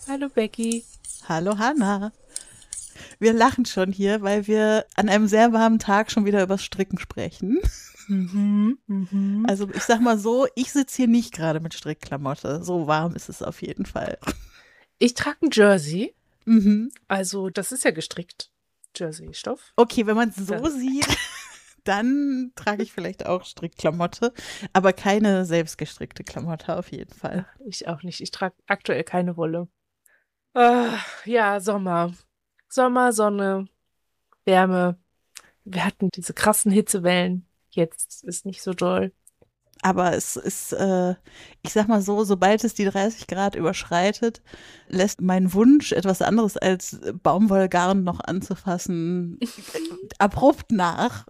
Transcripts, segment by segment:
Hallo Becky. Hallo Hanna. Wir lachen schon hier, weil wir an einem sehr warmen Tag schon wieder übers Stricken sprechen. Mhm, mhm. Also ich sag mal so, ich sitze hier nicht gerade mit Strickklamotte. So warm ist es auf jeden Fall. Ich trage ein Jersey. Mhm. Also das ist ja gestrickt. Jersey-Stoff. Okay, wenn man es so Da. sieht, dann trage ich vielleicht auch Strickklamotte, aber keine selbstgestrickte Klamotte auf jeden Fall. Ich auch nicht. Ich trage aktuell keine Wolle. Ah, ja, Sommer. Sommer, Sonne, Wärme. Wir hatten diese krassen Hitzewellen. Jetzt ist nicht so doll. Aber es ist, ich sag mal so, sobald es die 30 Grad überschreitet, lässt mein Wunsch, etwas anderes als Baumwollgarn noch anzufassen, abrupt nach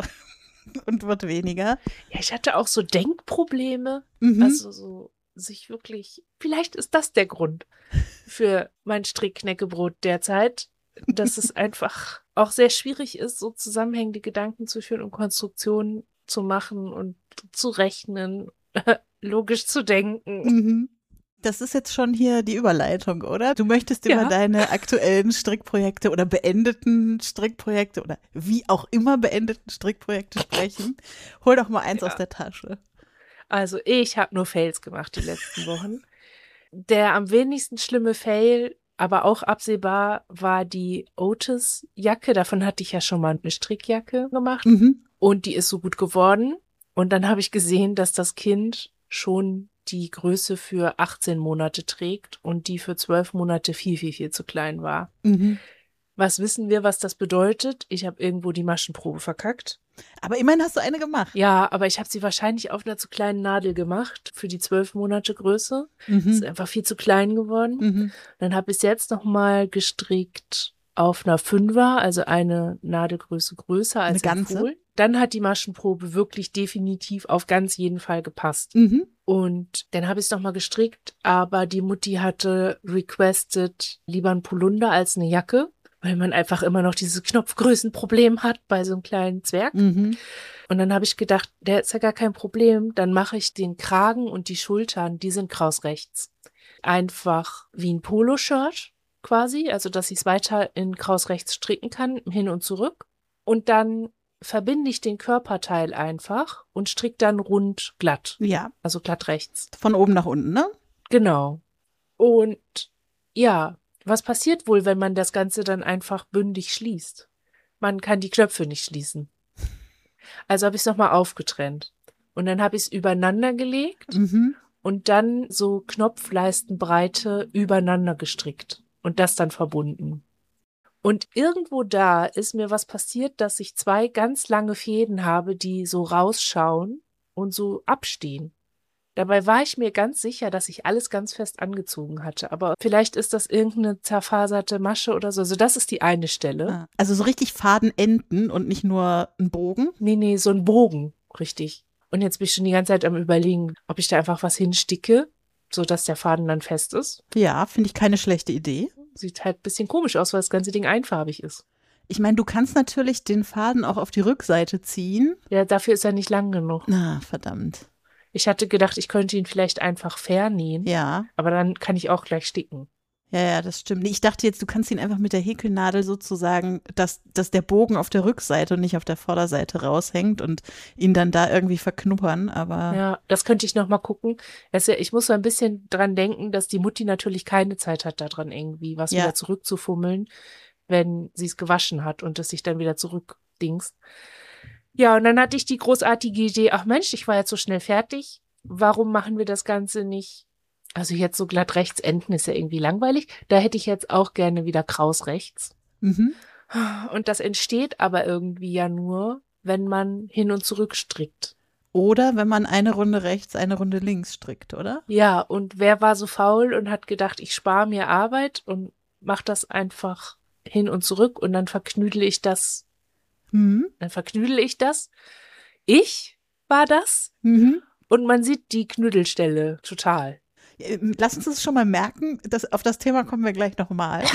und wird weniger. Ja, ich hatte auch so Denkprobleme. Mhm. Also so sich wirklich. Vielleicht ist das der Grund für mein Strickknäckebrot derzeit, dass es einfach auch sehr schwierig ist, so zusammenhängende Gedanken zu führen und Konstruktionen zu machen und zu rechnen, logisch zu denken. Mhm. Das ist jetzt schon hier die Überleitung, oder? Du möchtest über Ja, deine aktuellen Strickprojekte oder beendeten Strickprojekte oder wie auch immer beendeten Strickprojekte sprechen. Hol doch mal eins aus ja. der Tasche. Also ich habe nur Fails gemacht die letzten Wochen. Der am wenigsten schlimme Fail, aber auch absehbar, war die Otis-Jacke. Davon hatte ich ja schon mal eine Strickjacke gemacht. Mhm. Und die ist so gut geworden. Und dann habe ich gesehen, dass das Kind schon die Größe für 18 Monate trägt und die für 12 Monate viel, viel, viel zu klein war. Mhm. Was wissen wir, was das bedeutet? Ich habe irgendwo die Maschenprobe verkackt. Aber immerhin hast du eine gemacht. Ja, aber ich habe sie wahrscheinlich auf einer zu kleinen Nadel gemacht für die 12 Monate Größe. Ist Mhm. einfach viel zu klein geworden. Mhm. Dann habe ich es jetzt nochmal gestrickt auf einer Fünfer, also eine Nadelgröße größer Eine als ganze. empfohlen. Dann hat die Maschenprobe wirklich definitiv auf ganz jeden Fall gepasst. Mhm. Und dann habe ich es nochmal gestrickt, aber die Mutti hatte requested lieber ein Polunder als eine Jacke, weil man einfach immer noch dieses Knopfgrößenproblem hat bei so einem kleinen Zwerg. Mhm. Und dann habe ich gedacht, der ist ja gar kein Problem, dann mache ich den Kragen und die Schultern, die sind kraus rechts. Einfach wie ein Poloshirt quasi, also dass ich es weiter in kraus rechts stricken kann, hin und zurück. Und dann verbinde ich den Körperteil einfach und stricke dann rund glatt, Ja, also glatt rechts. von oben nach unten, ne? Genau. Und ja, was passiert wohl, wenn man das Ganze dann einfach bündig schließt? Man kann die Knöpfe nicht schließen. Also habe ich es nochmal aufgetrennt. Und dann habe ich es übereinander gelegt Mhm. und dann so Knopfleistenbreite übereinander gestrickt und das dann verbunden. Und irgendwo da ist mir was passiert, dass ich zwei ganz lange Fäden habe, die so rausschauen und so abstehen. Dabei war ich mir ganz sicher, dass ich alles ganz fest angezogen hatte. Aber vielleicht ist das irgendeine zerfaserte Masche oder so. Also das ist die eine Stelle. Ah, also so richtig Fadenenden und nicht nur ein Bogen. Nee, so ein Bogen, richtig. Und jetzt bin ich schon die ganze Zeit am Überlegen, ob ich da einfach was hinsticke, so dass der Faden dann fest ist. Ja, finde ich keine schlechte Idee. Sieht halt ein bisschen komisch aus, weil das ganze Ding einfarbig ist. Ich meine, du kannst natürlich den Faden auch auf die Rückseite ziehen. Ja, dafür ist er nicht lang genug. Na, verdammt. Ich hatte gedacht, ich könnte ihn vielleicht einfach vernähen, Ja, aber dann kann ich auch gleich sticken. ja, das stimmt. Nee, ich dachte jetzt, du kannst ihn einfach mit der Häkelnadel sozusagen, dass der Bogen auf der Rückseite und nicht auf der Vorderseite raushängt und ihn dann da irgendwie verknuppern, aber Ja, das könnte ich noch mal gucken. Ich muss so ein bisschen dran denken, dass die Mutti natürlich keine Zeit hat, daran irgendwie was ja. wieder zurückzufummeln, wenn sie es gewaschen hat und es sich dann wieder zurückdingst. Ja, und dann hatte ich die großartige Idee, ach Mensch, ich war jetzt so schnell fertig. Warum machen wir das Ganze nicht? Also jetzt so glatt rechts enden ist ja irgendwie langweilig. Da hätte ich jetzt auch gerne wieder kraus rechts. Mhm. Und das entsteht aber irgendwie ja nur, wenn man hin und zurück strickt. Oder wenn man eine Runde rechts, eine Runde links strickt, oder? Ja, und wer war so faul und hat gedacht, ich spare mir Arbeit und mach das einfach hin und zurück und Mhm. dann verknüdel ich das. Ich war das Mhm. und man sieht die Knüdelstelle total. Lass uns das schon mal merken. Auf das Thema kommen wir gleich nochmal.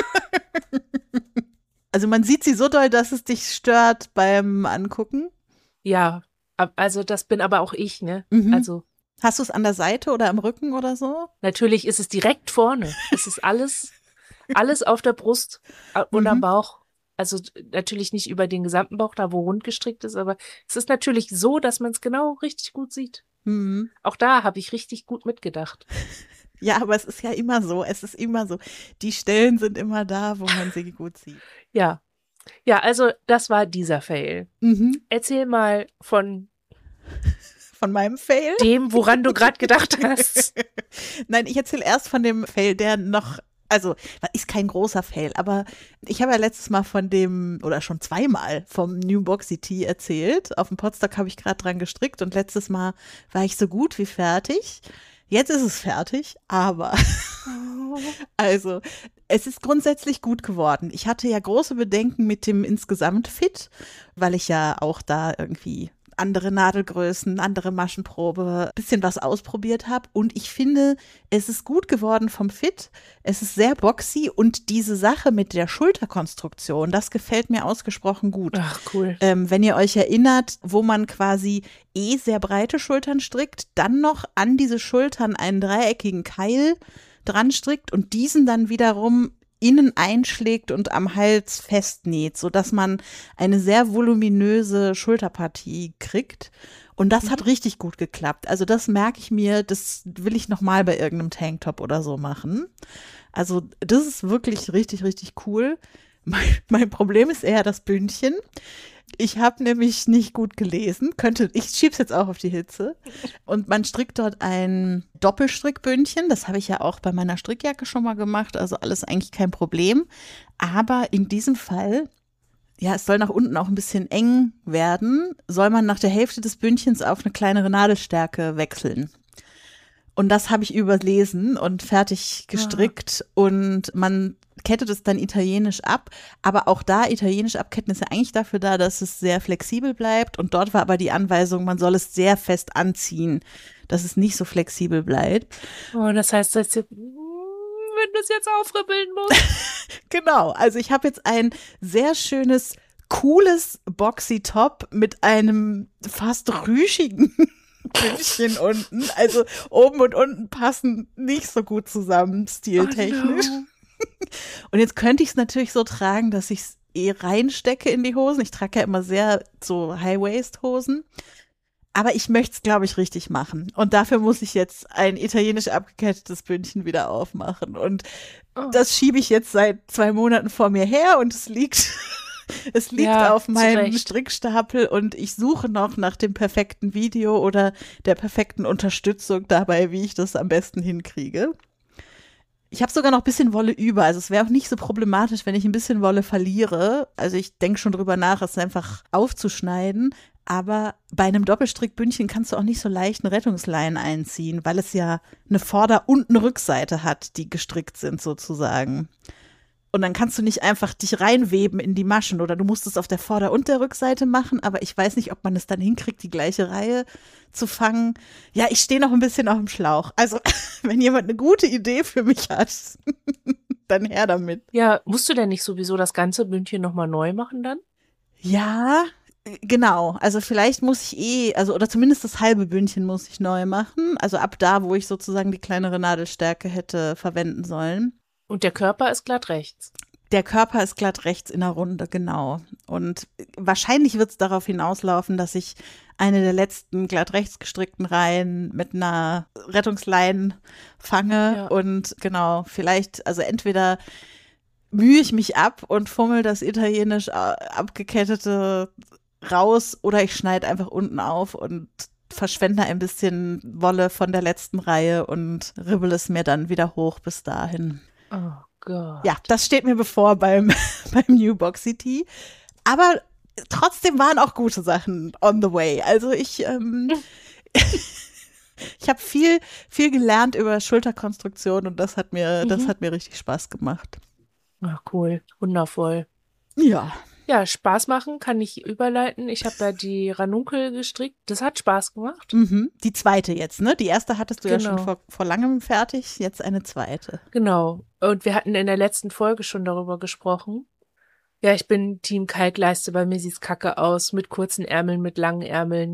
Also man sieht sie so doll, dass es dich stört beim Angucken. Ja, also das bin aber auch ich, ne? Mhm. Also Hast du es an der Seite oder am Rücken oder so? Natürlich ist es direkt vorne. Es ist alles auf der Brust und am Mhm. Bauch. Also natürlich nicht über den gesamten Bauch, da wo rund gestrickt ist, aber es ist natürlich so, dass man es genau richtig gut sieht. Mhm. Auch da habe ich richtig gut mitgedacht. Ja, aber es ist ja immer so. Es ist immer so. Die Stellen sind immer da, wo man sie gut sieht. Ja, ja, also das war dieser Fail. Mhm. Erzähl mal von Von meinem Fail. dem, woran du gerade gedacht hast. Nein, ich erzähle erst von dem Fail, der noch, also ist kein großer Fail, aber ich habe ja letztes Mal von dem, oder schon zweimal vom New Boxy Tee erzählt. Auf dem Podstock habe ich gerade dran gestrickt und letztes Mal war ich so gut wie fertig. Jetzt ist es fertig, aber also es ist grundsätzlich gut geworden. Ich hatte ja große Bedenken mit dem Insgesamt-Fit, weil ich ja auch da irgendwie andere Nadelgrößen, andere Maschenprobe, bisschen was ausprobiert habe. Und ich finde, es ist gut geworden vom Fit. Es ist sehr boxy und diese Sache mit der Schulterkonstruktion, das gefällt mir ausgesprochen gut. Ach, cool. Wenn ihr euch erinnert, wo man quasi sehr breite Schultern strickt, dann noch an diese Schultern einen dreieckigen Keil dran strickt und diesen dann wiederum innen einschlägt und am Hals festnäht, sodass man eine sehr voluminöse Schulterpartie kriegt. Und das hat richtig gut geklappt. Also das merke ich mir, das will ich nochmal bei irgendeinem Tanktop oder so machen. Also das ist wirklich richtig, richtig cool. Mein Problem ist eher das Bündchen. Ich habe nämlich nicht gut gelesen, ich schieb's jetzt auch auf die Hitze. Und man strickt dort ein Doppelstrickbündchen, das habe ich ja auch bei meiner Strickjacke schon mal gemacht, also alles eigentlich kein Problem. Aber in diesem Fall, ja, es soll nach unten auch ein bisschen eng werden, soll man nach der Hälfte des Bündchens auf eine kleinere Nadelstärke wechseln. Und das habe ich überlesen und fertig gestrickt und man kettet es dann italienisch ab. Aber auch da, italienisch abketten ist ja eigentlich dafür da, dass es sehr flexibel bleibt. Und dort war aber die Anweisung, man soll es sehr fest anziehen, dass es nicht so flexibel bleibt. Oh, das heißt, wenn du es jetzt aufribbeln musst. Genau, also ich habe jetzt ein sehr schönes, cooles Boxy-Top mit einem fast rüschigen Bündchen unten. Also oben und unten passen nicht so gut zusammen, stiltechnisch. Oh no. Und jetzt könnte ich es natürlich so tragen, dass ich es reinstecke in die Hosen. Ich trage ja immer sehr so High-Waist-Hosen. Aber ich möchte es, glaube ich, richtig machen. Und dafür muss ich jetzt ein italienisch abgekettetes Bündchen wieder aufmachen. Und das schiebe ich jetzt seit 2 Monaten vor mir her und es liegt Ja, auf meinem zurecht. Strickstapel und ich suche noch nach dem perfekten Video oder der perfekten Unterstützung dabei, wie ich das am besten hinkriege. Ich habe sogar noch ein bisschen Wolle über, also es wäre auch nicht so problematisch, wenn ich ein bisschen Wolle verliere. Also ich denke schon drüber nach, es einfach aufzuschneiden. Aber bei einem Doppelstrickbündchen kannst du auch nicht so leicht eine Rettungsleine einziehen, weil es ja eine Vorder- und eine Rückseite hat, die gestrickt sind sozusagen. Und dann kannst du nicht einfach dich reinweben in die Maschen oder du musst es auf der Vorder- und der Rückseite machen, aber ich weiß nicht, ob man es dann hinkriegt, die gleiche Reihe zu fangen. Ja, ich stehe noch ein bisschen auf dem Schlauch. Also, wenn jemand eine gute Idee für mich hat, dann her damit. Ja, musst du denn nicht sowieso das ganze Bündchen nochmal neu machen dann? Ja, genau. Also vielleicht muss ich also oder zumindest das halbe Bündchen muss ich neu machen. Also ab da, wo ich sozusagen die kleinere Nadelstärke hätte verwenden sollen. Und der Körper ist glatt rechts. Der Körper ist glatt rechts in der Runde, genau. Und wahrscheinlich wird es darauf hinauslaufen, dass ich eine der letzten glatt rechts gestrickten Reihen mit einer Rettungsleine fange. Ja. Und genau, vielleicht, also entweder mühe ich mich ab und fummel das italienisch abgekettete raus oder ich schneide einfach unten auf und verschwende ein bisschen Wolle von der letzten Reihe und ribbel es mir dann wieder hoch bis dahin. Oh Gott. Ja, das steht mir bevor beim New Boxy Tee. Aber trotzdem waren auch gute Sachen on the way. Also ich habe viel gelernt über Schulterkonstruktion und das hat mir richtig Spaß gemacht. Ach, cool. Wundervoll. Ja. Ja, Spaß machen kann ich überleiten. Ich habe da die Ranunkel gestrickt. Das hat Spaß gemacht. Mhm. Die zweite jetzt, ne? Die erste hattest du ja Genau. schon vor langem fertig, jetzt eine zweite. Genau. Und wir hatten in der letzten Folge schon darüber gesprochen. Ja, ich bin Team Kaltleiste, bei mir sieht's kacke aus. Mit kurzen Ärmeln, mit langen Ärmeln.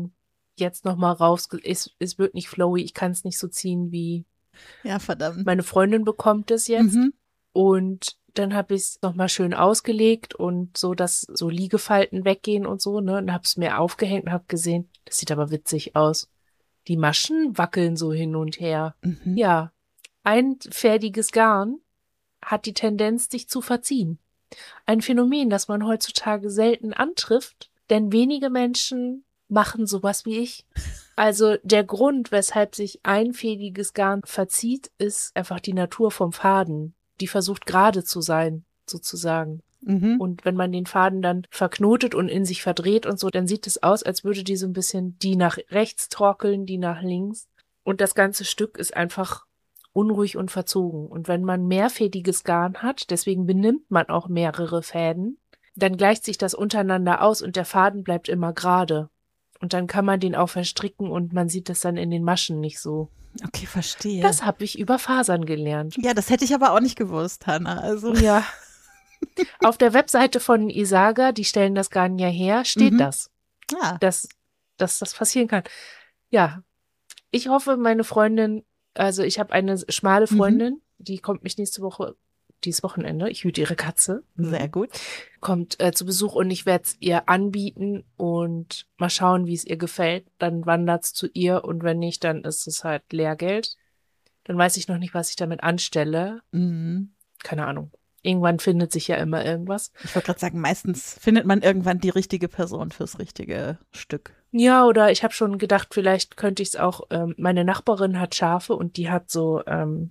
jetzt nochmal raus. Es wird nicht flowy, ich kann es nicht so ziehen, wie Ja, verdammt. meine Freundin bekommt es jetzt. Mhm. Und dann habe ich es nochmal schön ausgelegt und so, dass so Liegefalten weggehen und so, ne? Und habe es mir aufgehängt und habe gesehen, das sieht aber witzig aus. Die Maschen wackeln so hin und her. Mhm. Ja, einfädiges Garn hat die Tendenz, sich zu verziehen. Ein Phänomen, das man heutzutage selten antrifft, denn wenige Menschen machen sowas wie ich. Also der Grund, weshalb sich einfädiges Garn verzieht, ist einfach die Natur vom Faden. Die versucht gerade zu sein, sozusagen. Mhm. Und wenn man den Faden dann verknotet und in sich verdreht und so, dann sieht es aus, als würde die so ein bisschen die nach rechts torkeln, die nach links. Und das ganze Stück ist einfach unruhig und verzogen. Und wenn man mehrfädiges Garn hat, deswegen benimmt man auch mehrere Fäden, dann gleicht sich das untereinander aus und der Faden bleibt immer gerade. Und dann kann man den auch verstricken und man sieht das dann in den Maschen nicht so. Okay, verstehe. Das habe ich über Fasern gelernt. Ja, das hätte ich aber auch nicht gewusst, Hannah. Also. Ja. Auf der Webseite von Isaga, die stellen das Garn ja her, steht das, dass das passieren kann. Ja, ich hoffe, meine Freundin, also ich habe eine schmale Freundin, die kommt mich nächste Woche, dieses Wochenende, ich hüte ihre Katze. Sehr gut. Kommt zu Besuch und ich werde es ihr anbieten und mal schauen, wie es ihr gefällt. Dann wandert es zu ihr und wenn nicht, dann ist es halt Lehrgeld. Dann weiß ich noch nicht, was ich damit anstelle. Mhm. Keine Ahnung. Irgendwann findet sich ja immer irgendwas. Ich wollte gerade sagen, meistens findet man irgendwann die richtige Person fürs richtige Stück. Ja, oder ich habe schon gedacht, vielleicht könnte ich es auch, meine Nachbarin hat Schafe und die hat so,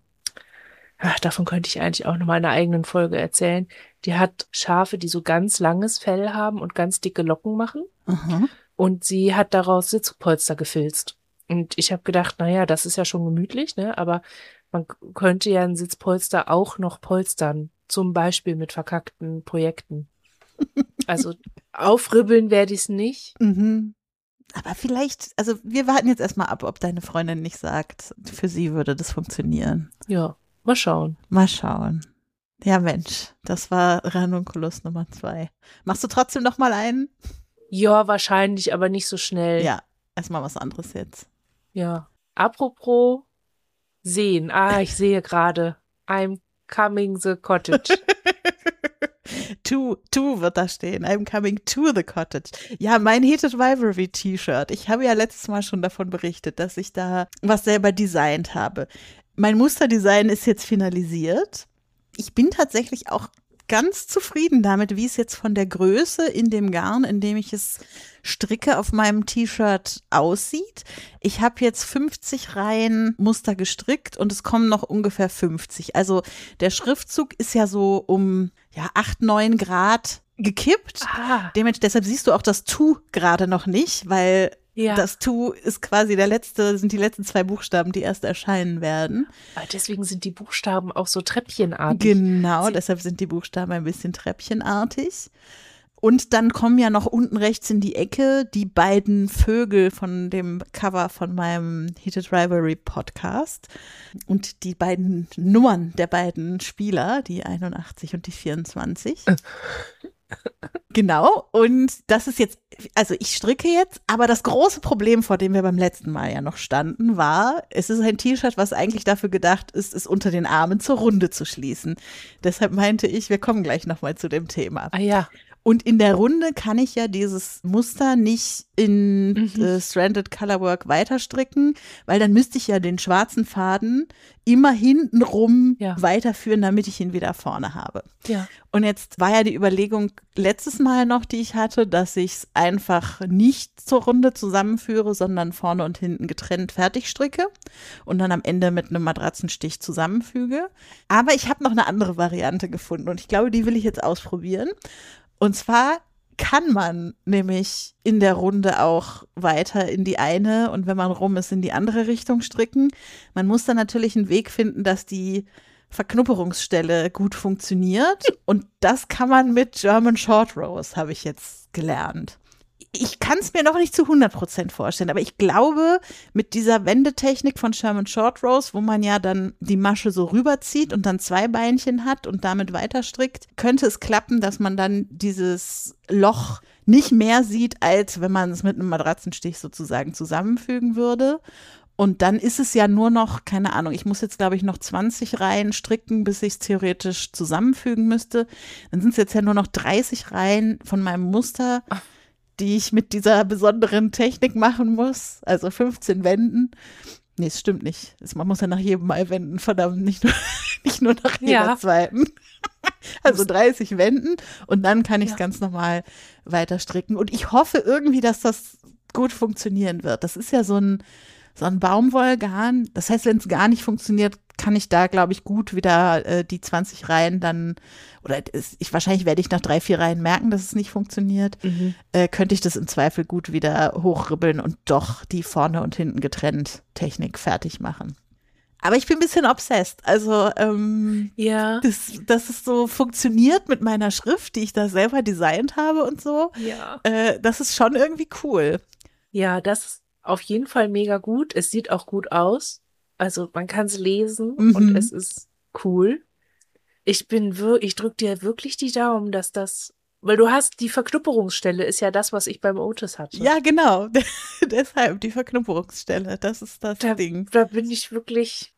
davon könnte ich eigentlich auch noch mal in einer eigenen Folge erzählen. Die hat Schafe, die so ganz langes Fell haben und ganz dicke Locken machen. Aha. Und sie hat daraus Sitzpolster gefilzt. Und ich habe gedacht, naja, das ist ja schon gemütlich, ne? Aber man könnte ja ein Sitzpolster auch noch polstern. Zum Beispiel mit verkackten Projekten. Also aufribbeln werde ich es nicht. Mhm. Aber vielleicht, also wir warten jetzt erstmal ab, ob deine Freundin nicht sagt, für sie würde das funktionieren. Ja, mal schauen. Mal schauen. Ja, Mensch, das war Ranunculus Nummer 2. Machst du trotzdem noch mal einen? Ja, wahrscheinlich, aber nicht so schnell. Ja, erstmal was anderes jetzt. Ja. Apropos sehen. Ich sehe gerade. I'm coming the cottage. To wird da stehen. I'm coming to the cottage. Ja, mein Heated Rivalry T-Shirt. Ich habe ja letztes Mal schon davon berichtet, dass ich da was selber designt habe. Mein Musterdesign ist jetzt finalisiert. Ich bin tatsächlich auch ganz zufrieden damit, wie es jetzt von der Größe in dem Garn, in dem ich es stricke, auf meinem T-Shirt aussieht. Ich habe jetzt 50 Reihen Muster gestrickt und es kommen noch ungefähr 50. Also der Schriftzug ist ja so um 8, 9 Grad gekippt. Deshalb siehst du auch das Tu gerade noch nicht, weil das Tu ist quasi sind die letzten 2 Buchstaben, die erst erscheinen werden. Deswegen sind die Buchstaben auch so treppchenartig. Genau, deshalb sind die Buchstaben ein bisschen treppchenartig. Und dann kommen ja noch unten rechts in die Ecke die beiden Vögel von dem Cover von meinem Heated Rivalry Podcast und die beiden Nummern der beiden Spieler, die 81 und die 24. Genau, und das ist jetzt, also ich stricke jetzt, aber das große Problem, vor dem wir beim letzten Mal ja noch standen, war, es ist ein T-Shirt, was eigentlich dafür gedacht ist, es unter den Armen zur Runde zu schließen. Deshalb meinte ich, wir kommen gleich nochmal zu dem Thema. Ja. Und in der Runde kann ich ja dieses Muster nicht in Stranded Colorwork weiterstricken, weil dann müsste ich ja den schwarzen Faden immer hintenrum weiterführen, damit ich ihn wieder vorne habe. Ja. Und jetzt war ja die Überlegung letztes Mal noch, die ich hatte, dass ich es einfach nicht zur Runde zusammenführe, sondern vorne und hinten getrennt fertig stricke und dann am Ende mit einem Matratzenstich zusammenfüge. Aber ich habe noch eine andere Variante gefunden und ich glaube, die will ich jetzt ausprobieren. Und zwar kann man nämlich in der Runde auch weiter in die eine und wenn man rum ist, in die andere Richtung stricken. Man muss dann natürlich einen Weg finden, dass die Verknupperungsstelle gut funktioniert. Und das kann man mit German Short Rows, habe ich jetzt gelernt. Ich kann es mir noch nicht zu 100% vorstellen, aber ich glaube, mit dieser Wendetechnik von German Short Rows, wo man ja dann die Masche so rüberzieht und dann 2 Beinchen hat und damit weiter strickt, könnte es klappen, dass man dann dieses Loch nicht mehr sieht, als wenn man es mit einem Matratzenstich sozusagen zusammenfügen würde. Und dann ist es ja nur noch, keine Ahnung, ich muss jetzt, glaube ich, noch 20 Reihen stricken, bis ich es theoretisch zusammenfügen müsste. Dann sind es jetzt ja nur noch 30 Reihen von meinem Muster, die ich mit dieser besonderen Technik machen muss. Also 15 Wänden. Nee, es stimmt nicht. Man muss ja nach jedem Mal wenden, verdammt, nicht nur nach jeder zweiten. Also 30 Wänden und dann kann ich es ganz normal weiter stricken. Und ich hoffe irgendwie, dass das gut funktionieren wird. Das ist ja so ein Baumwollgarn. Das heißt, wenn es gar nicht funktioniert, kann ich da, glaube ich, gut wieder die 20 Reihen dann, wahrscheinlich werde ich nach 3, 4 Reihen merken, dass es nicht funktioniert, könnte ich das im Zweifel gut wieder hochribbeln und doch die vorne und hinten getrennt Technik fertig machen. Aber ich bin ein bisschen obsessed. Also, dass es so funktioniert mit meiner Schrift, die ich da selber designt habe und so. Ja. Das ist schon irgendwie cool. Ja, das ist auf jeden Fall mega gut. Es sieht auch gut aus. Also man kann es lesen und es ist cool. Ich drücke dir wirklich die Daumen, dass das, weil du hast die Verknupperungsstelle, ist ja das, was ich beim Otis hatte. Ja, genau. Deshalb die Verknupperungsstelle. Das ist das Ding. Da bin ich wirklich.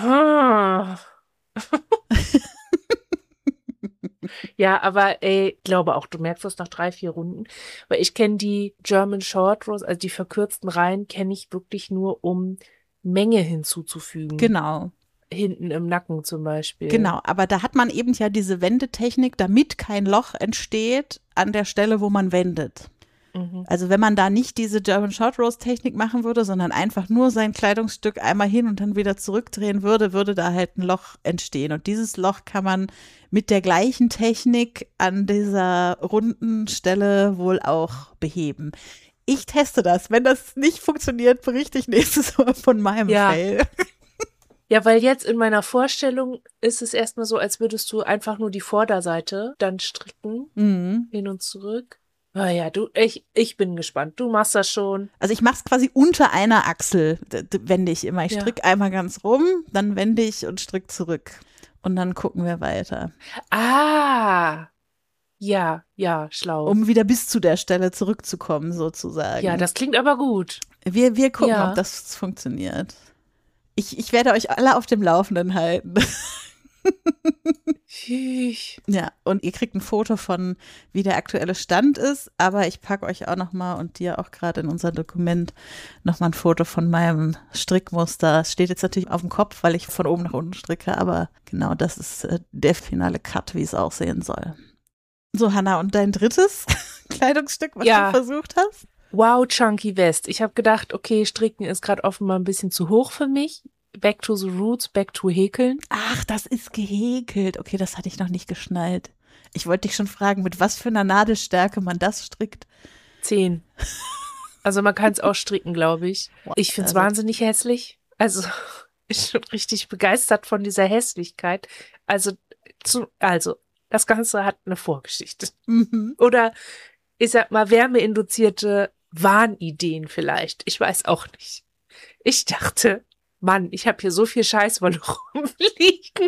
Ja, aber ich glaube auch, du merkst das nach 3, 4 Runden, weil ich kenne die German Short Rows, also die verkürzten Reihen, kenne ich wirklich nur, um Menge hinzuzufügen. Genau. Hinten im Nacken zum Beispiel. Genau, aber da hat man eben ja diese Wendetechnik, damit kein Loch entsteht an der Stelle, wo man wendet. Also wenn man da nicht diese German Short Rows Technik machen würde, sondern einfach nur sein Kleidungsstück einmal hin und dann wieder zurückdrehen würde da halt ein Loch entstehen. Und dieses Loch kann man mit der gleichen Technik an dieser runden Stelle wohl auch beheben. Ich teste das. Wenn das nicht funktioniert, berichte ich nächstes Mal von meinem Fail. Ja, weil jetzt in meiner Vorstellung ist es erstmal so, als würdest du einfach nur die Vorderseite dann stricken, hin und zurück. Ah ja, ich bin gespannt. Du machst das schon. Also ich mach's quasi unter einer Achsel, wende ich immer. Ich stricke einmal ganz rum, dann wende ich und stricke zurück. Und dann gucken wir weiter. Ah, ja, schlau. Um wieder bis zu der Stelle zurückzukommen, sozusagen. Ja, das klingt aber gut. Wir gucken, ob das funktioniert. Ich werde euch alle auf dem Laufenden halten. Ja, und ihr kriegt ein Foto von, wie der aktuelle Stand ist, aber ich packe euch auch nochmal und dir auch gerade in unser Dokument nochmal ein Foto von meinem Strickmuster. Es steht jetzt natürlich auf dem Kopf, weil ich von oben nach unten stricke, aber genau, das ist der finale Cut, wie es aussehen soll. So, Hannah, und dein drittes Kleidungsstück, was du versucht hast? Wow, Chunky Vest. Ich habe gedacht, okay, Stricken ist gerade offenbar ein bisschen zu hoch für mich. Back to the roots, back to häkeln. Ach, das ist gehäkelt. Okay, das hatte ich noch nicht geschnallt. Ich wollte dich schon fragen, mit was für einer Nadelstärke man das strickt. 10. Also man kann es auch stricken, glaube ich. Ich finde es wahnsinnig hässlich. Also ich bin schon richtig begeistert von dieser Hässlichkeit. Also das Ganze hat eine Vorgeschichte. Oder ich sag mal, wärmeinduzierte Wahnideen vielleicht. Ich weiß auch nicht. Ich dachte, Mann, ich habe hier so viel Scheißwolle rumliegen.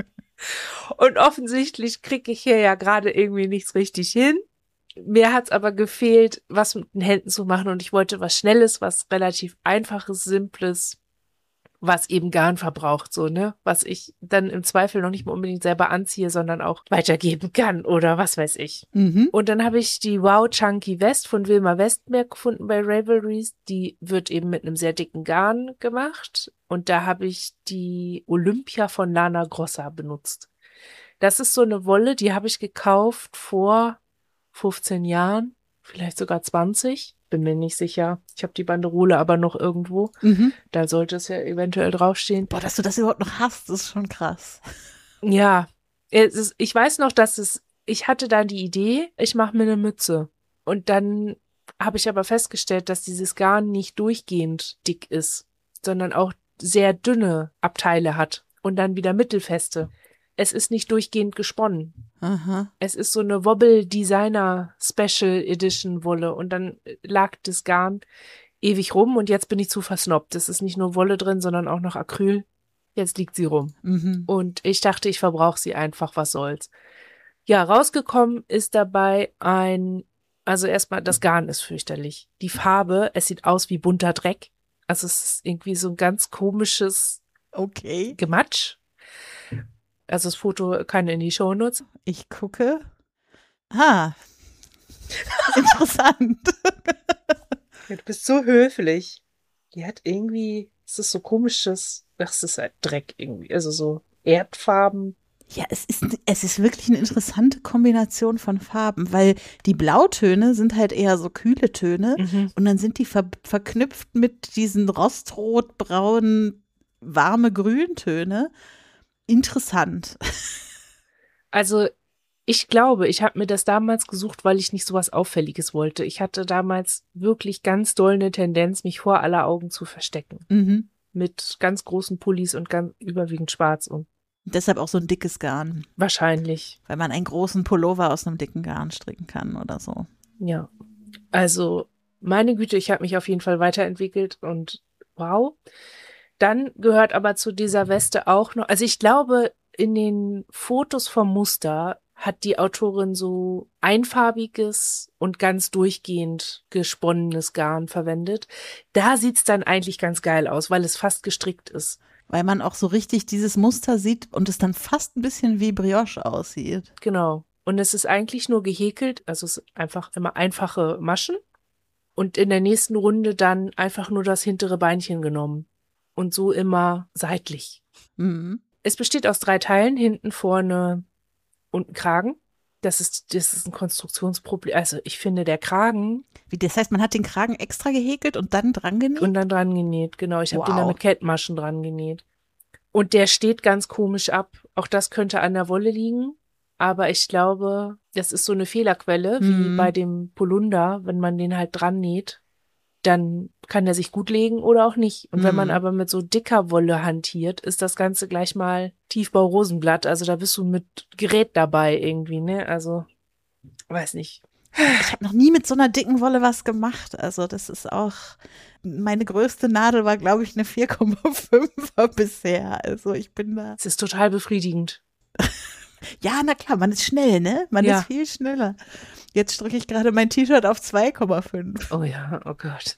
Und offensichtlich kriege ich hier ja gerade irgendwie nichts richtig hin. Mir hat's aber gefehlt, was mit den Händen zu machen. Und ich wollte was Schnelles, was relativ Einfaches, Simples, was eben Garn verbraucht, so, ne? Was ich dann im Zweifel noch nicht mal unbedingt selber anziehe, sondern auch weitergeben kann oder was weiß ich. Und dann habe ich die Wow Chunky Vest von Wilma Westmerk gefunden bei Ravelries. Die wird eben mit einem sehr dicken Garn gemacht. Und da habe ich die Olympia von Lana Grossa benutzt. Das ist so eine Wolle, die habe ich gekauft vor 15 Jahren, vielleicht sogar 20. Bin mir nicht sicher. Ich habe die Banderole aber noch irgendwo. Da sollte es ja eventuell draufstehen. Boah, dass du das überhaupt noch hast, ist schon krass. Ja, ich weiß noch, ich hatte da die Idee, ich mache mir eine Mütze. Und dann habe ich aber festgestellt, dass dieses Garn nicht durchgehend dick ist, sondern auch sehr dünne Abteile hat und dann wieder mittelfeste. Es ist nicht durchgehend gesponnen. Aha. Es ist so eine Wobble Designer Special Edition Wolle und dann lag das Garn ewig rum und jetzt bin ich zu versnobbt. Es ist nicht nur Wolle drin, sondern auch noch Acryl. Jetzt liegt sie rum. Und ich dachte, ich verbrauche sie einfach, was soll's. Ja, rausgekommen ist dabei ein Also erstmal, das Garn ist fürchterlich. Die Farbe, es sieht aus wie bunter Dreck. Also es ist irgendwie so ein ganz komisches Okay. Gematsch. Also das Foto kann in die Shownotes. Ich gucke. Ah, interessant. Ja, du bist so höflich. Die hat irgendwie, es ist so komisches, das ist halt Dreck irgendwie. Also so Erdfarben. Ja, es ist wirklich eine interessante Kombination von Farben, weil die Blautöne sind halt eher so kühle Töne und dann sind die verknüpft mit diesen rostrot, braunen, warme Grüntöne. Interessant. Also ich glaube, ich habe mir das damals gesucht, weil ich nicht sowas Auffälliges wollte. Ich hatte damals wirklich ganz doll eine Tendenz, mich vor aller Augen zu verstecken. Mhm. Mit ganz großen Pullis und ganz überwiegend schwarz und Deshalb auch so ein dickes Garn, wahrscheinlich. weil man einen großen Pullover aus einem dicken Garn stricken kann oder so. Ja. Also, meine Güte, ich habe mich auf jeden Fall weiterentwickelt und wow. Dann gehört aber zu dieser Weste auch noch, also ich glaube, in den Fotos vom Muster hat die Autorin so einfarbiges und ganz durchgehend gesponnenes Garn verwendet. Da sieht's dann eigentlich ganz geil aus, weil es fast gestrickt ist. Weil man auch so richtig dieses Muster sieht und es dann fast ein bisschen wie Brioche aussieht. Genau. Und es ist eigentlich nur gehäkelt, also es ist einfach immer einfache Maschen und in der nächsten Runde dann einfach nur das hintere Beinchen genommen. Und so immer seitlich. Mhm. Es besteht aus 3 Teilen, hinten, vorne und ein Kragen. Das ist ein Konstruktionsproblem. Also ich finde, der Kragen Das heißt, man hat den Kragen extra gehäkelt und dann dran genäht? und dann dran genäht. Genau, ich habe den da Wow. mit Kettmaschen dran genäht. Und der steht ganz komisch ab. Auch das könnte an der Wolle liegen. Aber ich glaube, das ist so eine Fehlerquelle, wie bei dem Polunder, wenn man den halt dran näht, dann kann der sich gut legen oder auch nicht. Und wenn man aber mit so dicker Wolle hantiert, ist das Ganze gleich mal Tiefbau Rosenblatt. Also da bist du mit Gerät dabei irgendwie, ne? Also, weiß nicht. Ich habe noch nie mit so einer dicken Wolle was gemacht. Also das ist auch, meine größte Nadel war, glaube ich, eine 4,5er bisher. Also ich bin da. Es ist total befriedigend. Ja, na klar, man ist schnell, ne? Man Ja. ist viel schneller. Jetzt stricke ich gerade mein T-Shirt auf 2,5. Oh ja, oh Gott.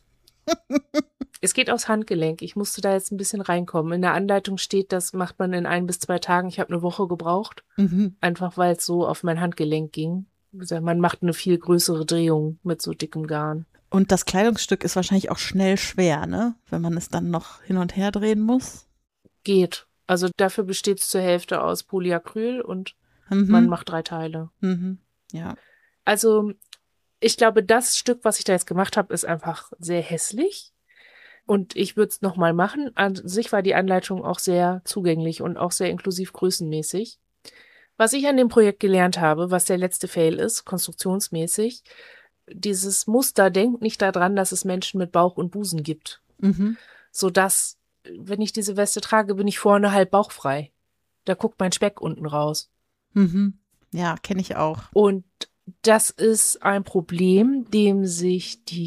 Es geht aufs Handgelenk. Ich musste da jetzt ein bisschen reinkommen. In der Anleitung steht, das macht man in 1 bis 2 Tagen. Ich habe eine Woche gebraucht. Mhm. Einfach weil es so auf mein Handgelenk ging. Wie gesagt, man macht eine viel größere Drehung mit so dickem Garn. Und das Kleidungsstück ist wahrscheinlich auch schnell schwer, ne? Wenn man es dann noch hin und her drehen muss. Geht. Also dafür besteht es zur Hälfte aus Polyacryl und Mhm. man macht 3 Teile. Mhm. Ja. Also ich glaube, das Stück, was ich da jetzt gemacht habe, ist einfach sehr hässlich. Und ich würde es nochmal machen. An sich war die Anleitung auch sehr zugänglich und auch sehr inklusiv größenmäßig. Was ich an dem Projekt gelernt habe, was der letzte Fail ist, konstruktionsmäßig, dieses Muster denkt nicht daran, dass es Menschen mit Bauch und Busen gibt. Mhm. Sodass, wenn ich diese Weste trage, bin ich vorne halb bauchfrei. Da guckt mein Speck unten raus. Mhm. Ja, kenne ich auch. Und das ist ein Problem, dem sich die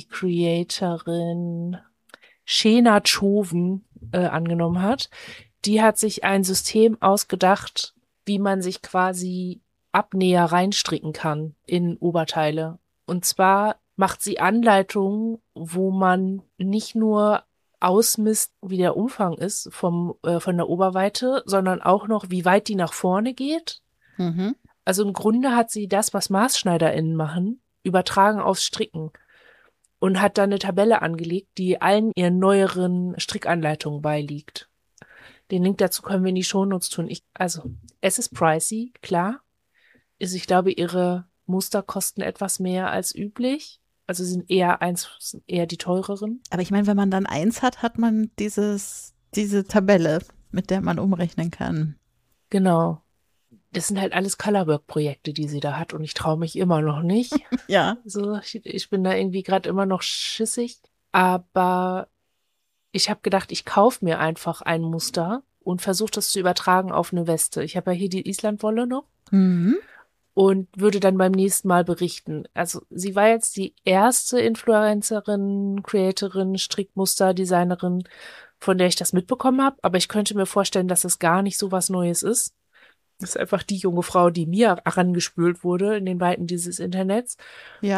Creatorin Shena Choven angenommen hat. Die hat sich ein System ausgedacht, wie man sich quasi Abnäher reinstricken kann in Oberteile. Und zwar macht sie Anleitungen, wo man nicht nur ausmisst, wie der Umfang ist von der Oberweite, sondern auch noch, wie weit die nach vorne geht. Mhm. Also im Grunde hat sie das, was MaßschneiderInnen machen, übertragen aufs Stricken und hat dann eine Tabelle angelegt, die allen ihren neueren Strickanleitungen beiliegt. Den Link dazu können wir in die Shownotes tun. Also, es ist pricey, klar. Ich glaube, ihre Muster kosten etwas mehr als üblich. Also sind eher die teureren. Aber ich meine, wenn man dann 1 hat, hat man diese Tabelle, mit der man umrechnen kann. Genau. Das sind halt alles Colorwork-Projekte, die sie da hat und ich traue mich immer noch nicht. Ja. So, ich bin da irgendwie gerade immer noch schissig. Aber ich habe gedacht, ich kaufe mir einfach ein Muster und versuche das zu übertragen auf eine Weste. Ich habe ja hier die Islandwolle noch Mhm. und würde dann beim nächsten Mal berichten. Also sie war jetzt die erste Influencerin, Creatorin, Strickmuster-Designerin, von der ich das mitbekommen habe. Aber ich könnte mir vorstellen, dass es gar nicht so was Neues ist. Das ist einfach die junge Frau, die mir herangespült wurde in den Weiten dieses Internets. Ja.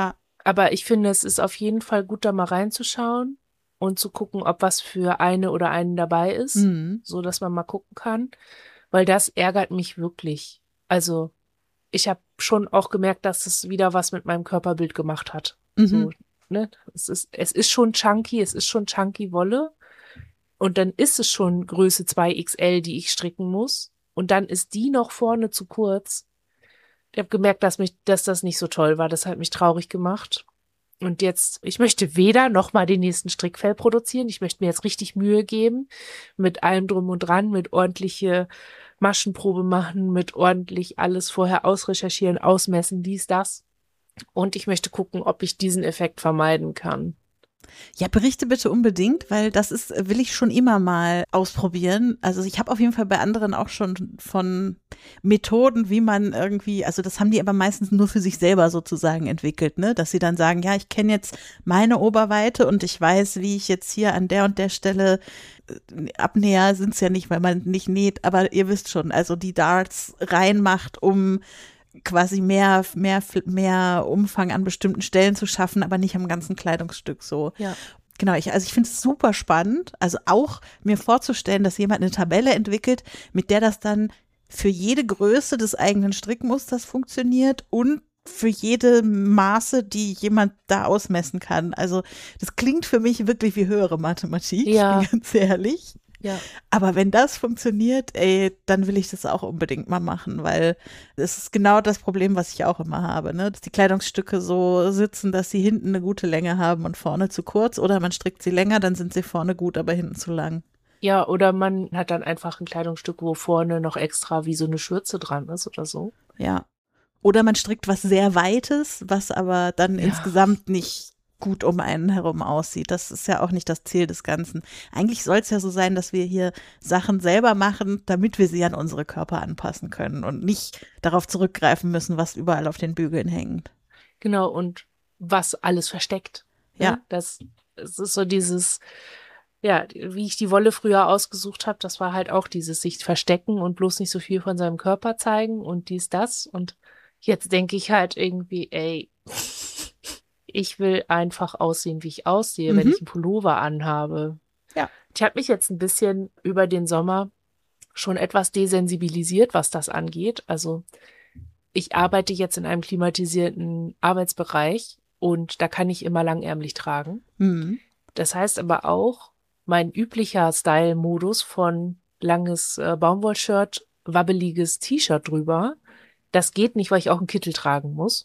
Aber ich finde, es ist auf jeden Fall gut, da mal reinzuschauen und zu gucken, ob was für eine oder einen dabei ist, so dass man mal gucken kann, weil das ärgert mich wirklich. Also ich habe schon auch gemerkt, dass es wieder was mit meinem Körperbild gemacht hat. So, ne? Es ist schon chunky Wolle und dann ist es schon Größe 2XL, die ich stricken muss und dann ist die noch vorne zu kurz. Ich habe gemerkt, dass das nicht so toll war. Das hat mich traurig gemacht. Und jetzt, ich möchte weder nochmal den nächsten Strickfell produzieren, ich möchte mir jetzt richtig Mühe geben, mit allem drum und dran, mit ordentliche Maschenprobe machen, mit ordentlich alles vorher ausrecherchieren, ausmessen, dies, das. Und ich möchte gucken, ob ich diesen Effekt vermeiden kann. Ja, berichte bitte unbedingt, weil will ich schon immer mal ausprobieren. Also ich habe auf jeden Fall bei anderen auch schon von Methoden, wie man irgendwie, also das haben die aber meistens nur für sich selber sozusagen entwickelt, ne? Dass sie dann sagen, ja, ich kenne jetzt meine Oberweite und ich weiß, wie ich jetzt hier an der und der Stelle Abnäher sind es ja nicht, weil man nicht näht, aber ihr wisst schon, also die Darts reinmacht, um quasi mehr Umfang an bestimmten Stellen zu schaffen, aber nicht am ganzen Kleidungsstück so. Ja. Genau, ich finde es super spannend, also auch mir vorzustellen, dass jemand eine Tabelle entwickelt, mit der das dann für jede Größe des eigenen Strickmusters funktioniert und für jede Maße, die jemand da ausmessen kann. Also das klingt für mich wirklich wie höhere Mathematik, Ja. ganz ehrlich. Ja. Aber wenn das funktioniert, dann will ich das auch unbedingt mal machen, weil es ist genau das Problem, was ich auch immer habe, ne? Dass die Kleidungsstücke so sitzen, dass sie hinten eine gute Länge haben und vorne zu kurz, oder man strickt sie länger, dann sind sie vorne gut, aber hinten zu lang. Ja, oder man hat dann einfach ein Kleidungsstück, wo vorne noch extra wie so eine Schürze dran ist oder so. Ja. Oder man strickt was sehr Weites, was aber dann insgesamt nicht gut um einen herum aussieht. Das ist ja auch nicht das Ziel des Ganzen. Eigentlich soll es ja so sein, dass wir hier Sachen selber machen, damit wir sie an unsere Körper anpassen können und nicht darauf zurückgreifen müssen, was überall auf den Bügeln hängt. Genau, und was alles versteckt. Ja. Ne? Das ist so dieses, ja, wie ich die Wolle früher ausgesucht habe, das war halt auch dieses sich verstecken und bloß nicht so viel von seinem Körper zeigen und dies, das. Und jetzt denke ich halt irgendwie, ey, ich will einfach aussehen, wie ich aussehe, wenn ich einen Pullover anhabe. Ja. Ich habe mich jetzt ein bisschen über den Sommer schon etwas desensibilisiert, was das angeht. Also ich arbeite jetzt in einem klimatisierten Arbeitsbereich und da kann ich immer langärmlich tragen. Das heißt aber auch, mein üblicher Style-Modus von langes Baumwollshirt, wabbeliges T-Shirt drüber, das geht nicht, weil ich auch einen Kittel tragen muss.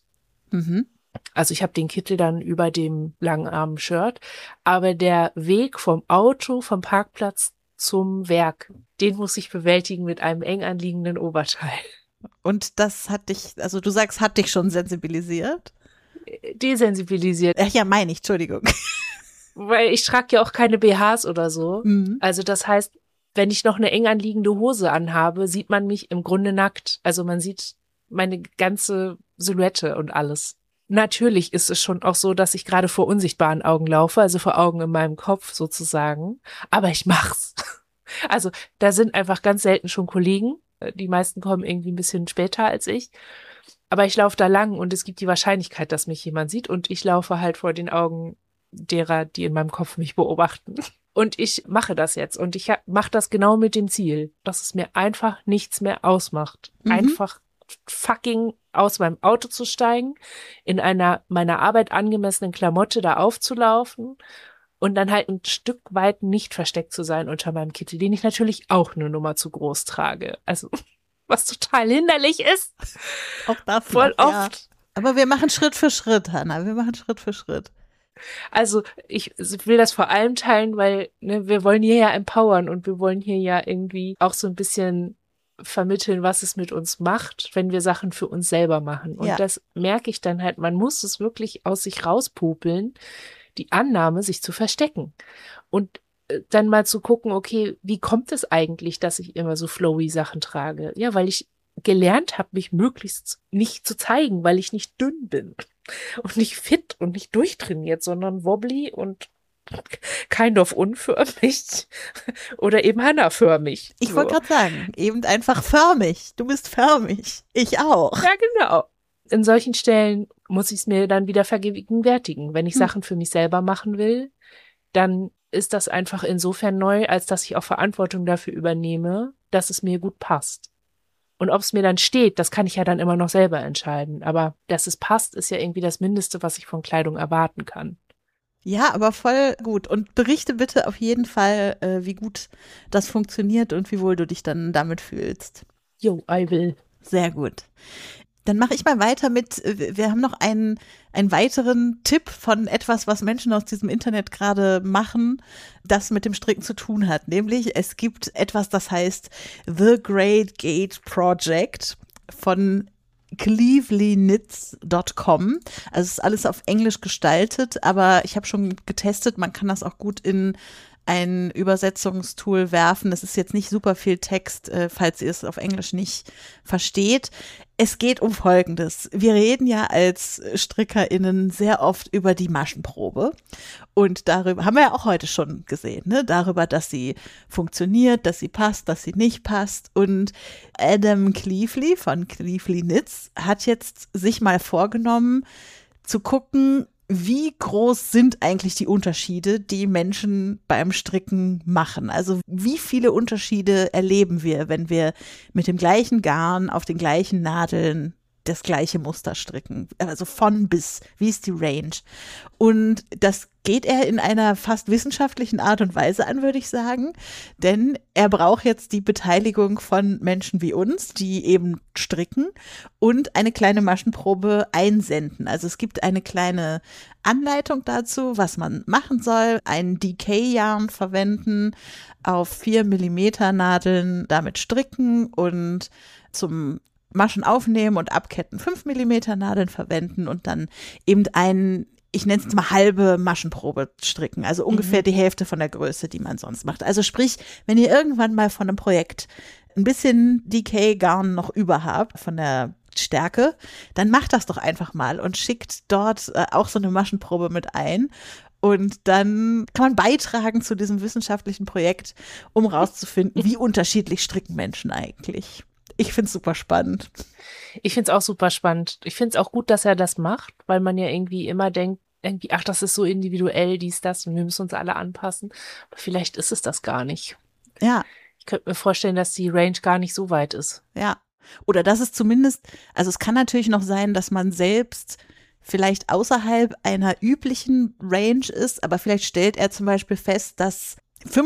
Also ich habe den Kittel dann über dem langarmen Shirt, aber der Weg vom Auto, vom Parkplatz zum Werk, den muss ich bewältigen mit einem eng anliegenden Oberteil. Und das hat dich, also du sagst, hat dich schon sensibilisiert? Desensibilisiert. Ja, meine ich, Entschuldigung. Weil ich trage ja auch keine BHs oder so. Also das heißt, wenn ich noch eine eng anliegende Hose anhabe, sieht man mich im Grunde nackt. Also man sieht meine ganze Silhouette und alles. Natürlich ist es schon auch so, dass ich gerade vor unsichtbaren Augen laufe, also vor Augen in meinem Kopf sozusagen. Aber ich mach's. Also da sind einfach ganz selten schon Kollegen. Die meisten kommen irgendwie ein bisschen später als ich. Aber ich laufe da lang und es gibt die Wahrscheinlichkeit, dass mich jemand sieht. Und ich laufe halt vor den Augen derer, die in meinem Kopf mich beobachten. Und ich mache das jetzt. Und ich mache das genau mit dem Ziel, dass es mir einfach nichts mehr ausmacht. Einfach fucking aus meinem Auto zu steigen, in einer meiner Arbeit angemessenen Klamotte da aufzulaufen und dann halt ein Stück weit nicht versteckt zu sein unter meinem Kittel, den ich natürlich auch eine Nummer zu groß trage. Also, was total hinderlich ist. Auch das voll noch, oft. Ja. Aber wir machen Schritt für Schritt, Hannah. Wir machen Schritt für Schritt. Also, ich will das vor allem teilen, weil wir wollen hier ja empowern und wir wollen hier ja irgendwie auch so ein bisschen vermitteln, was es mit uns macht, wenn wir Sachen für uns selber machen. Und das merke ich dann halt, man muss es wirklich aus sich rauspopeln, die Annahme, sich zu verstecken. Und dann mal zu gucken, okay, wie kommt es eigentlich, dass ich immer so flowy Sachen trage? Ja, weil ich gelernt habe, mich möglichst nicht zu zeigen, weil ich nicht dünn bin und nicht fit und nicht durchtrainiert, sondern wobbly und kind of unförmig oder eben Hannah-förmig. Ich wollte gerade sagen, eben einfach förmig. Du bist förmig. Ich auch. Ja, genau. in solchen Stellen muss ich es mir dann wieder vergegenwärtigen. Wenn ich Sachen für mich selber machen will, dann ist das einfach insofern neu, als dass ich auch Verantwortung dafür übernehme, dass es mir gut passt. Und ob es mir dann steht, das kann ich ja dann immer noch selber entscheiden. Aber dass es passt, ist ja irgendwie das Mindeste, was ich von Kleidung erwarten kann. Ja, aber voll gut. Und berichte bitte auf jeden Fall, wie gut das funktioniert und wie wohl du dich dann damit fühlst. Jo, I will. Sehr gut. Dann mache ich mal weiter mit, wir haben noch einen weiteren Tipp von etwas, was Menschen aus diesem Internet gerade machen, das mit dem Stricken zu tun hat. Nämlich, es gibt etwas, das heißt The Great Gate Project von clevelyknits.com. Also es ist alles auf Englisch gestaltet, aber ich habe schon getestet, man kann das auch gut in ein Übersetzungstool werfen. Es ist jetzt nicht super viel Text, falls ihr es auf Englisch nicht versteht. Es geht um Folgendes. Wir reden ja als StrickerInnen sehr oft über die Maschenprobe. Und darüber haben wir ja auch heute schon gesehen, ne? Darüber, dass sie funktioniert, dass sie passt, dass sie nicht passt. Und Adam Cleevely von Cleevely Knits hat jetzt sich mal vorgenommen, zu gucken, wie groß sind eigentlich die Unterschiede, die Menschen beim Stricken machen? Also wie viele Unterschiede erleben wir, wenn wir mit dem gleichen Garn auf den gleichen Nadeln das gleiche Muster stricken? Also von bis, wie ist die Range? Und das geht er in einer fast wissenschaftlichen Art und Weise an, würde ich sagen. Denn er braucht jetzt die Beteiligung von Menschen wie uns, die eben stricken und eine kleine Maschenprobe einsenden. Also es gibt eine kleine Anleitung dazu, was man machen soll. Ein DK-Yarn verwenden, auf 4 Millimeter Nadeln damit stricken und zum Maschen aufnehmen und abketten 5 Millimeter Nadeln verwenden und dann eben ich nenne es mal halbe Maschenprobe stricken, also ungefähr die Hälfte von der Größe, die man sonst macht. Also sprich, wenn ihr irgendwann mal von einem Projekt ein bisschen DK-Garn noch über habt, von der Stärke, dann macht das doch einfach mal und schickt dort auch so eine Maschenprobe mit ein. Und dann kann man beitragen zu diesem wissenschaftlichen Projekt, um rauszufinden, wie unterschiedlich stricken Menschen eigentlich. Ich finde es super spannend. Ich finde es auch super spannend. Ich finde es auch gut, dass er das macht, weil man ja irgendwie immer denkt, ach, das ist so individuell, dies, das, und wir müssen uns alle anpassen. Aber vielleicht ist es das gar nicht. Ja. Ich könnte mir vorstellen, dass die Range gar nicht so weit ist. Ja. Oder dass es zumindest, also es kann natürlich noch sein, dass man selbst vielleicht außerhalb einer üblichen Range ist, aber vielleicht stellt er zum Beispiel fest, dass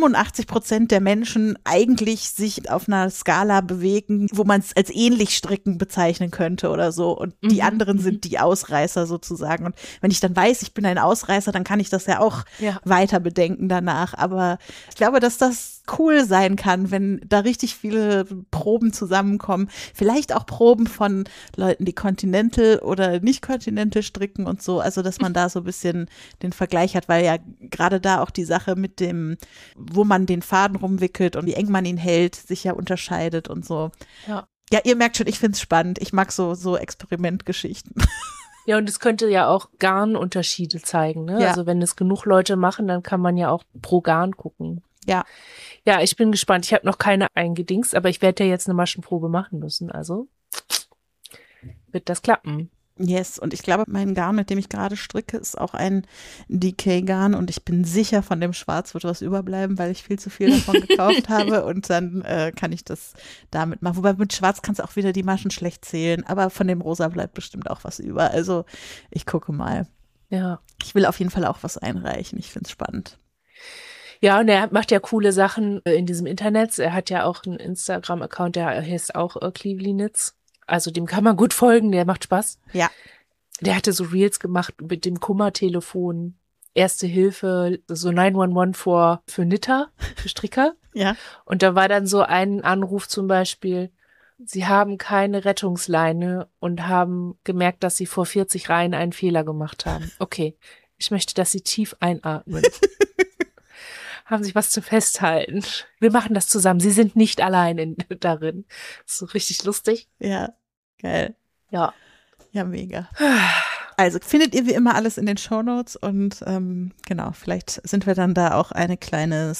85% der Menschen eigentlich sich auf einer Skala bewegen, wo man es als ähnlich stricken bezeichnen könnte oder so. Und die anderen sind die Ausreißer sozusagen. Und wenn ich dann weiß, ich bin ein Ausreißer, dann kann ich das ja auch weiter bedenken danach. Aber ich glaube, dass das cool sein kann, wenn da richtig viele Proben zusammenkommen. Vielleicht auch Proben von Leuten, die Continental oder nicht Continental stricken und so. Also, dass man da so ein bisschen den Vergleich hat, weil ja gerade da auch die Sache mit dem, wo man den Faden rumwickelt und wie eng man ihn hält, sich ja unterscheidet und so. Ja, ihr merkt schon, ich finde es spannend. Ich mag so Experimentgeschichten. Ja, und es könnte ja auch Garnunterschiede zeigen, ne? Ja. Also wenn es genug Leute machen, dann kann man ja auch pro Garn gucken. Ja. Ja, ich bin gespannt. Ich habe noch keine eingedingst, aber ich werde ja jetzt eine Maschenprobe machen müssen. Also wird das klappen. Yes, und ich glaube, mein Garn, mit dem ich gerade stricke, ist auch ein DK-Garn und ich bin sicher, von dem Schwarz wird was überbleiben, weil ich viel zu viel davon gekauft habe und dann kann ich das damit machen. Wobei mit Schwarz kannst du auch wieder die Maschen schlecht zählen, aber von dem Rosa bleibt bestimmt auch was über. Also ich gucke mal. Ja. Ich will auf jeden Fall auch was einreichen. Ich finde es spannend. Ja, und er macht ja coole Sachen in diesem Internet. Er hat ja auch einen Instagram-Account, der heißt auch Cleevely Knits. Also dem kann man gut folgen, der macht Spaß. Ja. Der hatte so Reels gemacht mit dem Kummertelefon, Erste Hilfe, so 911 für Knitter, für Stricker. Ja. Und da war dann so ein Anruf zum Beispiel, sie haben keine Rettungsleine und haben gemerkt, dass sie vor 40 Reihen einen Fehler gemacht haben. Okay, ich möchte, dass sie tief einatmen. Haben sich was zu festhalten. Wir machen das zusammen. Sie sind nicht allein darin. Das ist so richtig lustig. Ja, geil. Ja. Ja, mega. Also findet ihr wie immer alles in den Shownotes und genau, vielleicht sind wir dann da auch eine kleine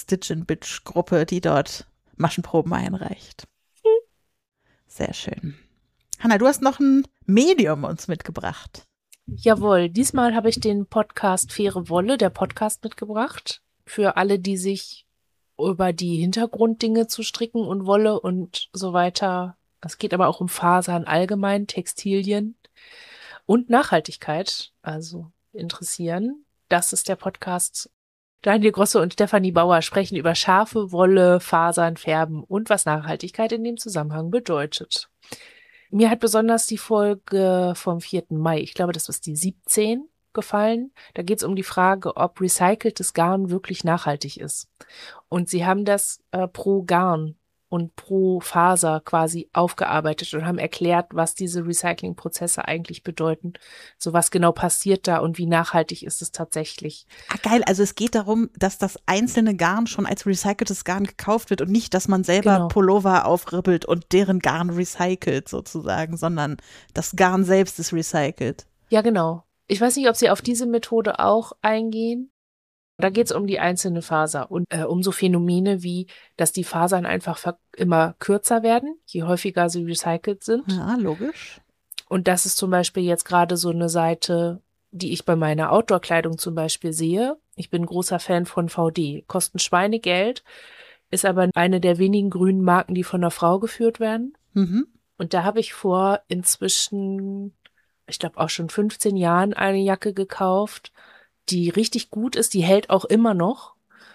Stitch-and-Bitch-Gruppe, die dort Maschenproben einreicht. Sehr schön. Hanna, du hast noch ein Medium uns mitgebracht. Jawohl, diesmal habe ich den Podcast Faire Wolle, der Podcast, mitgebracht. Für alle, die sich über die Hintergrunddinge zu Stricken und Wolle und so weiter. Es geht aber auch um Fasern allgemein, Textilien und Nachhaltigkeit, also interessieren. Das ist der Podcast. Daniel Grosse und Stefanie Bauer sprechen über scharfe Wolle, Fasern, Färben und was Nachhaltigkeit in dem Zusammenhang bedeutet. Mir hat besonders die Folge vom 4. Mai, ich glaube, das ist die 17, gefallen. Da geht es um die Frage, ob recyceltes Garn wirklich nachhaltig ist. Und sie haben das pro Garn und pro Faser quasi aufgearbeitet und haben erklärt, was diese Recyclingprozesse eigentlich bedeuten. So was genau passiert da und wie nachhaltig ist es tatsächlich. Ah, geil. Also es geht darum, dass das einzelne Garn schon als recyceltes Garn gekauft wird und nicht, dass man selber Pullover aufribbelt und deren Garn recycelt sozusagen, sondern das Garn selbst ist recycelt. Ja, genau. Ich weiß nicht, ob sie auf diese Methode auch eingehen. Da geht es um die einzelne Faser und um so Phänomene wie, dass die Fasern einfach immer kürzer werden, je häufiger sie recycelt sind. Ja, logisch. Und das ist zum Beispiel jetzt gerade so eine Seite, die ich bei meiner Outdoor-Kleidung zum Beispiel sehe. Ich bin großer Fan von VD. Kosten Schweinegeld, ist aber eine der wenigen grünen Marken, die von einer Frau geführt werden. Mhm. Und da habe ich vor inzwischen, ich glaube auch schon 15 Jahren eine Jacke gekauft, die richtig gut ist, die hält auch immer noch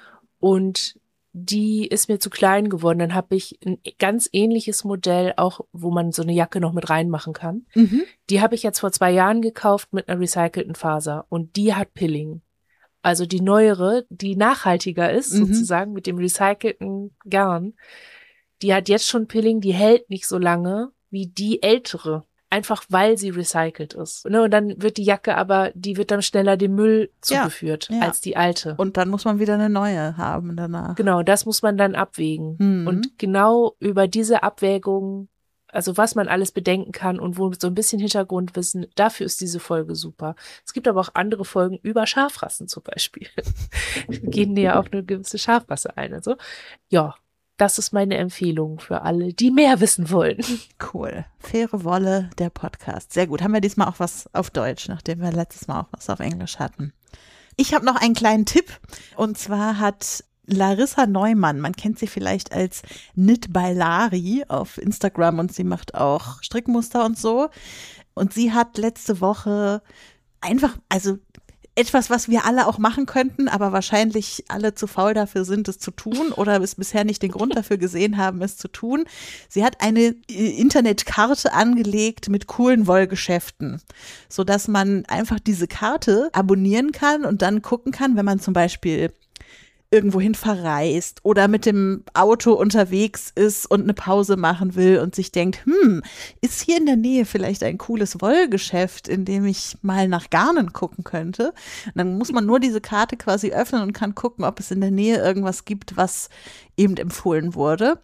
und die ist mir zu klein geworden. Dann habe ich ein ganz ähnliches Modell, auch wo man so eine Jacke noch mit reinmachen kann. Mhm. Die habe ich jetzt vor 2 Jahren gekauft mit einer recycelten Faser und die hat Pilling. Also die neuere, die nachhaltiger ist, sozusagen mit dem recycelten Garn, die hat jetzt schon Pilling, die hält nicht so lange wie die ältere. Einfach weil sie recycelt ist. Und dann wird die Jacke aber, die wird dann schneller dem Müll zugeführt als die alte. Und dann muss man wieder eine neue haben danach. Genau, das muss man dann abwägen. Und genau über diese Abwägung, also was man alles bedenken kann und wo so ein bisschen Hintergrundwissen, dafür ist diese Folge super. Es gibt aber auch andere Folgen über Schafrassen zum Beispiel. Gehen ja auch eine gewisse Schafrasse ein. Also ja. Das ist meine Empfehlung für alle, die mehr wissen wollen. Cool. Faire Wolle, der Podcast. Sehr gut. Haben wir diesmal auch was auf Deutsch, nachdem wir letztes Mal auch was auf Englisch hatten. Ich habe noch einen kleinen Tipp. Und zwar hat Larissa Neumann, man kennt sie vielleicht als Knit by Lari auf Instagram und sie macht auch Strickmuster und so. Und sie hat letzte Woche einfach, also etwas, was wir alle auch machen könnten, aber wahrscheinlich alle zu faul dafür sind, es zu tun oder es bisher nicht den Grund dafür gesehen haben, es zu tun. Sie hat eine Internetkarte angelegt mit coolen Wollgeschäften, sodass man einfach diese Karte abonnieren kann und dann gucken kann, wenn man zum Beispiel irgendwohin verreist oder mit dem Auto unterwegs ist und eine Pause machen will und sich denkt, ist hier in der Nähe vielleicht ein cooles Wollgeschäft, in dem ich mal nach Garnen gucken könnte? Und dann muss man nur diese Karte quasi öffnen und kann gucken, ob es in der Nähe irgendwas gibt, was eben empfohlen wurde.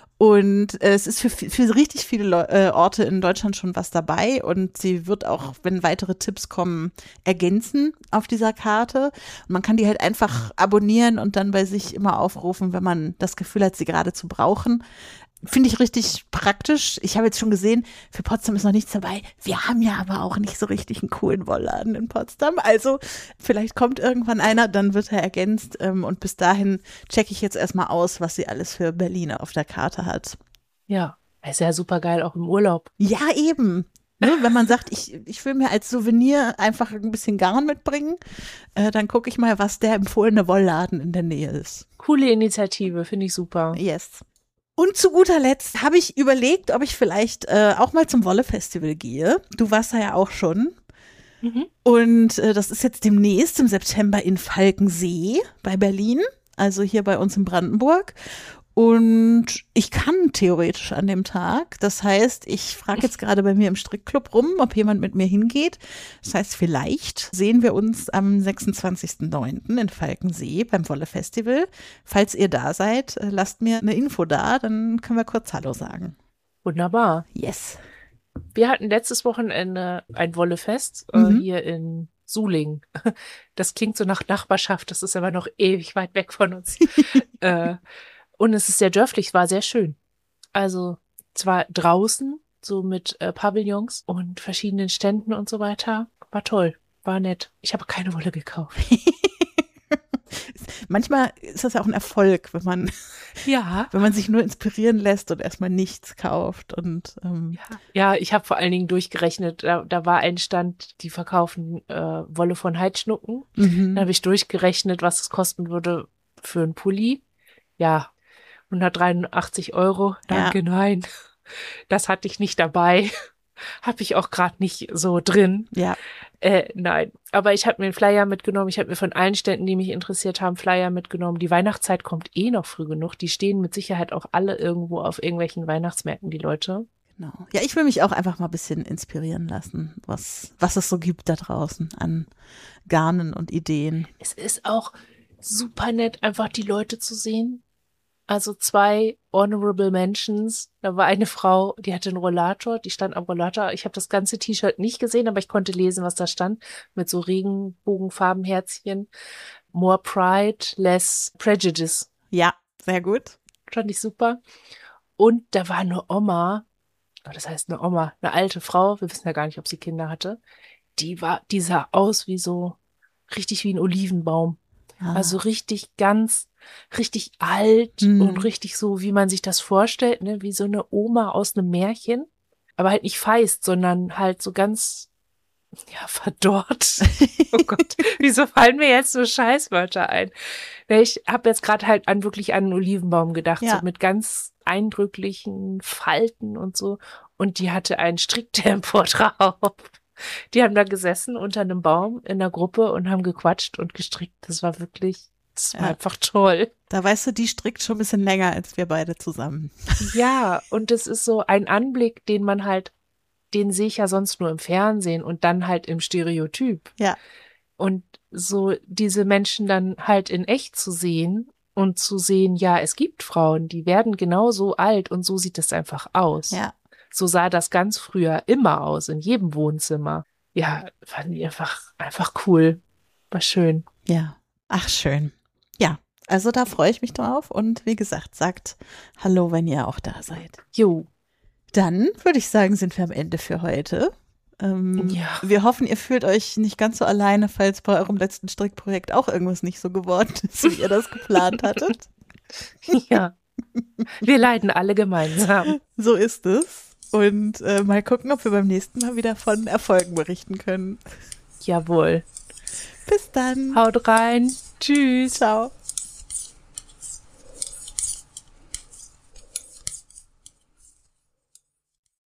Und es ist für richtig viele Orte in Deutschland schon was dabei und sie wird auch, wenn weitere Tipps kommen, ergänzen auf dieser Karte. Und man kann die halt einfach abonnieren und dann bei sich immer aufrufen, wenn man das Gefühl hat, sie gerade zu brauchen. Finde ich richtig praktisch. Ich habe jetzt schon gesehen, für Potsdam ist noch nichts dabei. Wir haben ja aber auch nicht so richtig einen coolen Wollladen in Potsdam. Also vielleicht kommt irgendwann einer, dann wird er ergänzt. Und bis dahin checke ich jetzt erstmal aus, was sie alles für Berliner auf der Karte hat. Ja, ist ja super geil, auch im Urlaub. Ja, eben. Ne, wenn man sagt, ich will mir als Souvenir einfach ein bisschen Garn mitbringen, dann gucke ich mal, was der empfohlene Wollladen in der Nähe ist. Coole Initiative, finde ich super. Yes. Und zu guter Letzt habe ich überlegt, ob ich vielleicht auch mal zum Wolle-Festival gehe. Du warst da ja auch schon. Und das ist jetzt demnächst im September in Falkensee bei Berlin, also hier bei uns in Brandenburg. Und ich kann theoretisch an dem Tag. Das heißt, ich frage jetzt gerade bei mir im Strickclub rum, ob jemand mit mir hingeht. Das heißt, vielleicht sehen wir uns am 26.09. in Falkensee beim Wolle-Festival. Falls ihr da seid, lasst mir eine Info da, dann können wir kurz Hallo sagen. Wunderbar. Yes. Wir hatten letztes Wochenende ein Wollefest hier in Sulingen. Das klingt so nach Nachbarschaft, das ist aber noch ewig weit weg von uns. Und es ist sehr dörflich, es war sehr schön. Also zwar draußen, so mit Pavillons und verschiedenen Ständen und so weiter. War toll, war nett. Ich habe keine Wolle gekauft. Manchmal ist das ja auch ein Erfolg, wenn man sich nur inspirieren lässt und erstmal nichts kauft. Und ja, ich habe vor allen Dingen durchgerechnet, da war ein Stand, die verkaufen Wolle von Heidschnucken. Da habe ich durchgerechnet, was es kosten würde für einen Pulli. Ja, 183 €. Danke, nein. Das hatte ich nicht dabei. Habe ich auch gerade nicht so drin. Ja. Nein, aber ich habe mir einen Flyer mitgenommen. Ich habe mir von allen Ständen, die mich interessiert haben, Flyer mitgenommen. Die Weihnachtszeit kommt noch früh genug. Die stehen mit Sicherheit auch alle irgendwo auf irgendwelchen Weihnachtsmärkten, die Leute. Genau. Ja, ich will mich auch einfach mal ein bisschen inspirieren lassen, was es so gibt da draußen an Garnen und Ideen. Es ist auch super nett, einfach die Leute zu sehen. Also 2 Honorable Mentions. Da war eine Frau, die hatte einen Rollator, die stand am Rollator. Ich habe das ganze T-Shirt nicht gesehen, aber ich konnte lesen, was da stand. Mit so Regenbogenfarbenherzchen. More Pride, less Prejudice. Ja, sehr gut. Fand ich super. Und da war eine Oma, das heißt eine Oma, eine alte Frau, wir wissen ja gar nicht, ob sie Kinder hatte. Die sah aus richtig wie ein Olivenbaum. Also richtig alt und richtig so, wie man sich das vorstellt, ne, wie so eine Oma aus einem Märchen. Aber halt nicht feist, sondern halt so ganz, verdorrt. Oh Gott, wieso fallen mir jetzt so Scheißwörter ein? Ich habe jetzt gerade halt wirklich an einen Olivenbaum gedacht, so mit ganz eindrücklichen Falten und so. Und die hatte ein Stricktempo drauf. Die haben da gesessen unter einem Baum in der Gruppe und haben gequatscht und gestrickt. Das war einfach toll. Da weißt du, die strickt schon ein bisschen länger als wir beide zusammen. Ja, und es ist so ein Anblick, den sehe ich ja sonst nur im Fernsehen und dann halt im Stereotyp. Ja. Und so diese Menschen dann halt in echt zu sehen und zu sehen, ja, es gibt Frauen, die werden genauso alt und so sieht es einfach aus. Ja. So sah das ganz früher immer aus, in jedem Wohnzimmer. Ja, fand ich einfach cool. War schön. Ja. Ach, schön. Ja, also da freue ich mich drauf. Und wie gesagt, sagt Hallo, wenn ihr auch da seid. Jo. Dann würde ich sagen, sind wir am Ende für heute. Wir hoffen, ihr fühlt euch nicht ganz so alleine, falls bei eurem letzten Strickprojekt auch irgendwas nicht so geworden ist, wie ihr das geplant hattet. Ja, wir leiden alle gemeinsam. So ist es. Und mal gucken, ob wir beim nächsten Mal wieder von Erfolgen berichten können. Jawohl. Bis dann. Haut rein. Tschüss. Ciao.